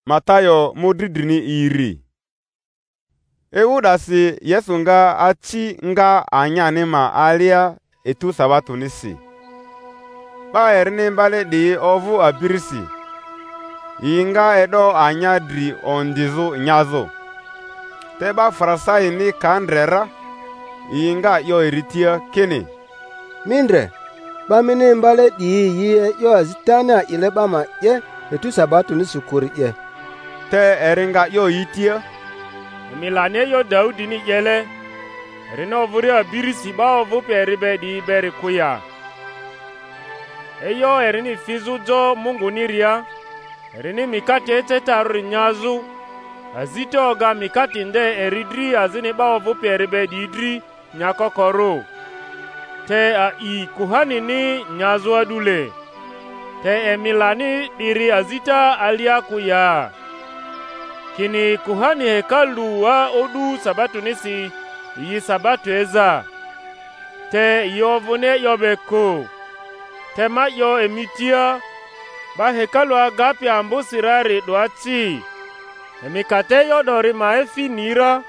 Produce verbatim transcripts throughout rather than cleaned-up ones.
Matayo mudridini iri. Ewudasi Yesu nga achi nga anyani ma alia etu sabatu nisi. Ba erini mbale di ovu abirisi. Inga edo anya dri ondizu nyazo. Teba Farisai ni kandrera. Inga yo eritia kini. Mindre, ba mini mbale di yi yo azitana ile bama ye etu sabatu nisi kuri ye. Te eringa yo yitia. Milane yo Daudi ni yele. Erina ovuri abirisi ba ovu peribe di beri kuya. Eyo erini fizu jo Mungu niria. Erini mikati ete taruri nyazu. Azite oga mikati nde eridri azini ba ovu peribe di idri nyakokoro. Te a i kuhani ni nyazu adule. Te emilani diri azita alia kuya. Kini kuhani hekalu wa odu sabatu nisi yi sabatu eza. Te yovune yobeko. Te ma yo emitia. Ba hekalu agapi ambu sirari doachi. Emikate yodori maefi nira.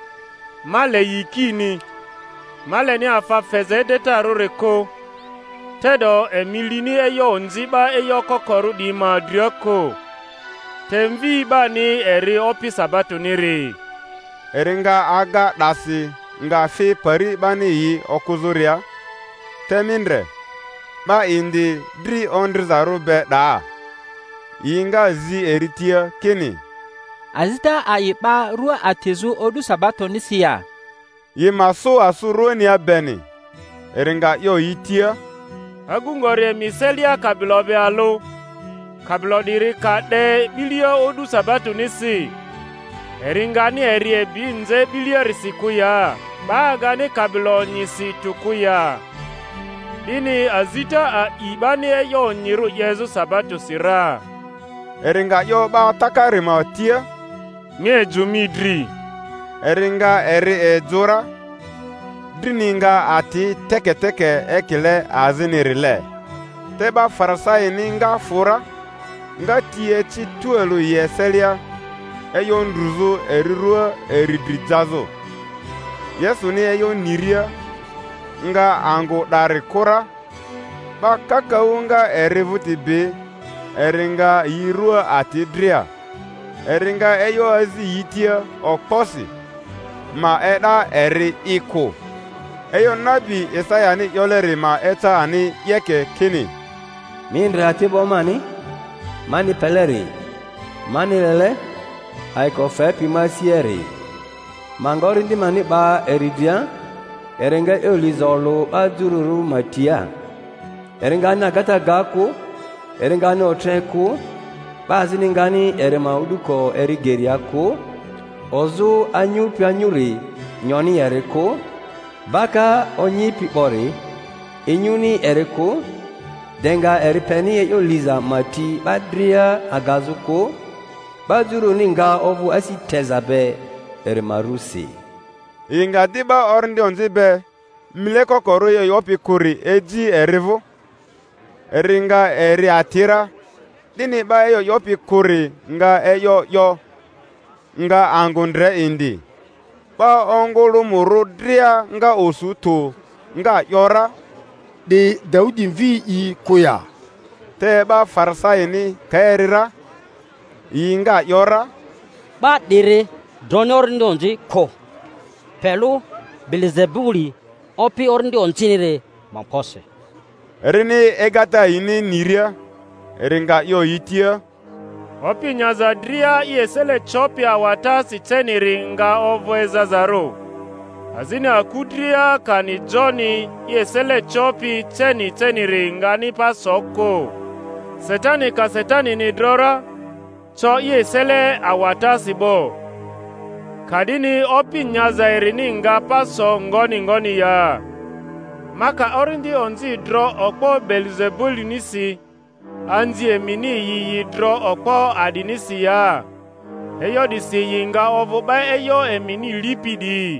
Male yikini. Male ni afa feze detaru reko. Tedo emilini eyo nziba eyo kokoru di madrioko. Temvi ba ni eri opi sabatu niri. Eringa aga dasi nga fi pari bani yi okuzuria. Temindre. Ba indi dri ondrizaru be da. Inga zi eritia kini. Azita ayipa rua atezu odu sabato nisiya. Yi maso asuruenia beni. Eringa yo yitia. Agungore miselia kabilobe alo. Kabilo diri kade bilio odu sabatu nisi. Eringani eri ebinze bilio risikuya. Bagani kabilo nisi tukuya. Dini azita a ibani eyo nyiru Yesu sabatu sira. Eringa yo ba takarima tia. Mie jumidri. Eringa eri ejura. Drininga ati teke teke ekile azinirile. Teba Farisai ninga fura. Nga tie chi tuelu yeselia. Eyo ndruzu erirua eridrijazo. Yesu ni eyo niria. Nga angu dari kura. Ba kakau nga erivuti be. Eringa yirua ati dria. Eringa eyo azi yitia okposi. Ma eda eri iko. Eyo nabi Isaya ni yoleri ma eta ani yeke kini. Mindre atibo mani. Mani peleri. Mani lele. Aiko fepi masieri. Mangori ndi mani ba eridia. Erenga eulizolo adururu matia. Erenga na gata gaku. Erenga no treku. Bazi ningani erema uduko erigeriaku. Ozu anyupi anyuri nyoni ereko. Baka onyipi bori. Inyuni ereko. Denga eripeni euliza mati badria agazuko. Baduru ninga ovu asi tezabe erimarusi. Inga diba orndi onzibe. Mileko koro yo yopi kuri eji erivu. Eringa eri atira. Dini ba eyo yopi kuri nga eyo yo. Nga angundre indi. Ba ongulu muru dria nga osuto. Nga yora. Di Daudi vi i kuya. Te ba Farisai ni kaerira. Inga yora. Ba dire donor ndonji ko. Pelu Belzebuli opi orndi oncinire mampose. Rini egata ini niria. Eringa yo yitia. Opi nyazadria yesele chopia watasi teniri nga ovweza zaro. Azini akudria kani Joni yesele chopi teni teniri ngani pasoko. Setani ka setani ni drora. Cho yesele awatasi bo. Kadini opi nyaza erini nga paso ngoni ngoni ya. Maka orindi onzi dro okpo Belzebuli nisi. Anzi emini yiyi dro okpo adinisi ya. Eyo disi yinga ovuba eyo emini lipidi.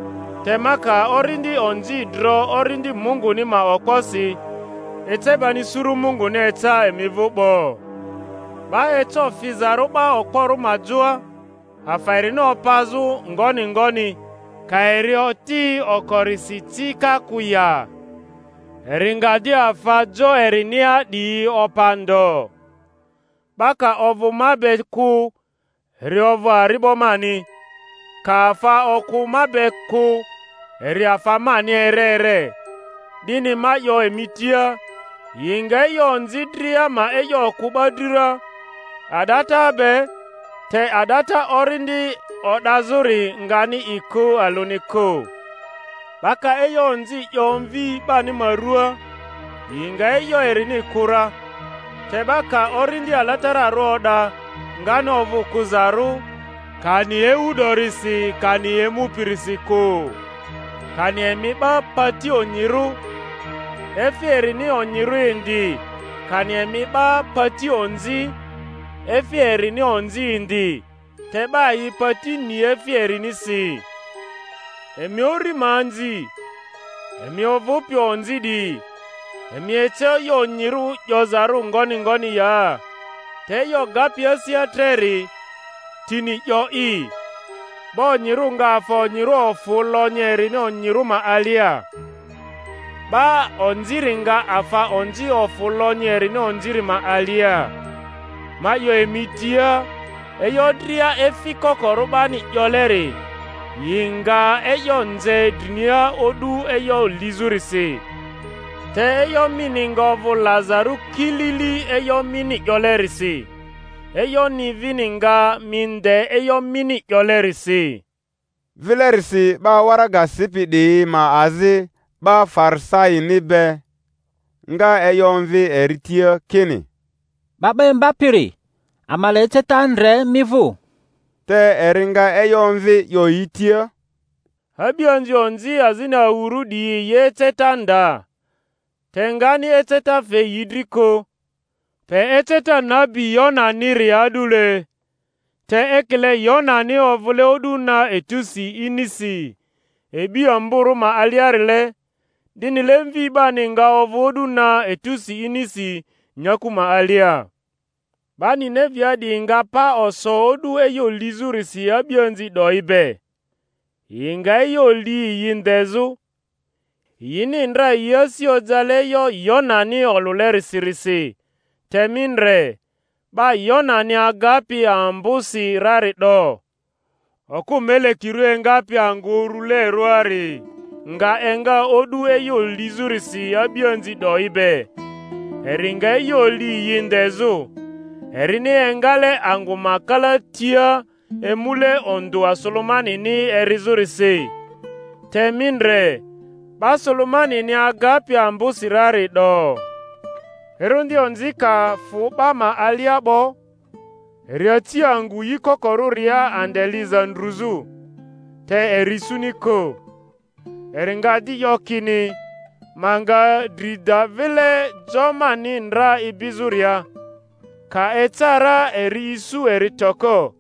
Temaka orindi onzi dro orindi Mungu ni ma okposi. Eteba ni suru Mungu ne eta emivubo. ba eto fizaru ba okporu majua afairi no pazu ngoni ngoni kairi oti okorisi tika kuya eringadi afajo erinia di opando baka ovu mabe ku riovu aribomani kafa oku mabe ku eri afamani erere dini ma yo emitia yinga yo nzidria ma eyo kubadira adata be te adata orindi odazuri ngani iku aluniko baka eyo nzi yomvi bani marua yinga eyo erini kura te baka orindi alatara roda ngani ovu kuzaru kani eudorisi kani emupirisiku kani emiba pati onyiru efieri ni onyiru indi kani emiba pati onzi efieri ni onzi indi teba yi pati ni efieri ni si emi ori manzi emi ovupi onzi di emi eche yo onyiru yozaru ngoni ngoni ya te yo gapi asia treri tini yo i bo onyiru nga fo onyiru ofulo nyeri ni onyiru ma alia ba onziri nga afa onji ofulo nyeri ni onjiri ma alia ma yo emitia eyo dria efi kokoro bani yoleri yinga eyo nze dunia odu eyo lizurisi te eyo miningovu Lazaru kilili eyo mini yolerisi eyo ni vininga minde eyo mini yolerisi vilerisi ba waraga sipidi ma azi ba farsai nibe nga eyo mvi eritia kini baba mbapiri amale tetanre mivu te eringa eyo mvi yoitia habionzi onzi azina urudi ye tetanda tengani eteta fe yidriko pe eteta nabi yona niri adule te ekele yona ni ovule oduna etusi inisi ebi amburu ma aliarile dinile mvi bani nga ovoduna etusi inisi nyakuma alia bani nevia di nga pa oso odu eyo lizurisi abionzi doibe inga eyo li yindezu yini ndra yosi ojale yo yonani oluleri sirisi teminre ba yonani agapi ambusi rari do oku mele kiru engapi angurule ruari nga enga odu eyo lizurisi abionzi doibe eringa eyo li yindezu erini engale angumakala tia emule ondua Solomani ni erizurisi teminre ba Solomani ni agapi ambusi rari do erundi onzika fuba ma aliabo eriati angu yiko koruria andeliza ndruzu te erisuniko eringadi yokini manga drida vile jomani ndra ibizuria ka etara erisu eritoko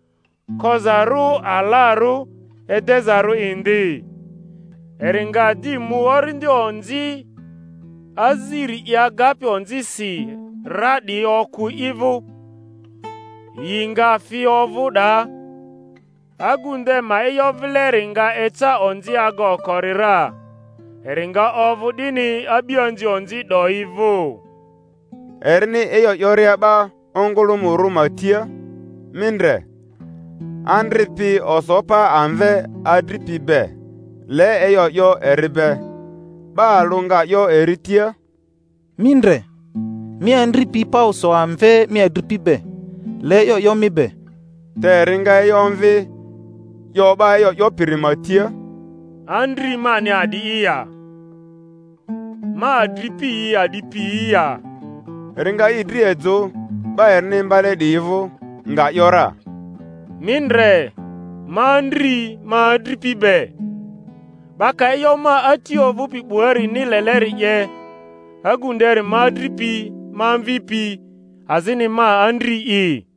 kozaru alaru edezaru indi eringadi muorindi onzi aziri ya gapi onzi si radi oku ivu yinga fi ovu da agunde ma eyo vile ringa eta onzi ago korira eringa ovu dini abionzi onzi do ivu erini eyo yoria ba ongulu muru matia mindre andripi osopa anve adripi be le eyo yo eribe ba lunga yo eritia mindre mi andripi pa oso anve mi adripi be le yo yo mi be te ringa eyo mvi yo ba eyo yo pirimatia andri mani adi iya ma adripi adipi iya ringa idri ezo ba erini mbale divu nga yora mindre mandri ma adripi be baka eyo ma atio vupi bueri ni leleri ye agunderi ma adripi ma mvipi azini ma andri i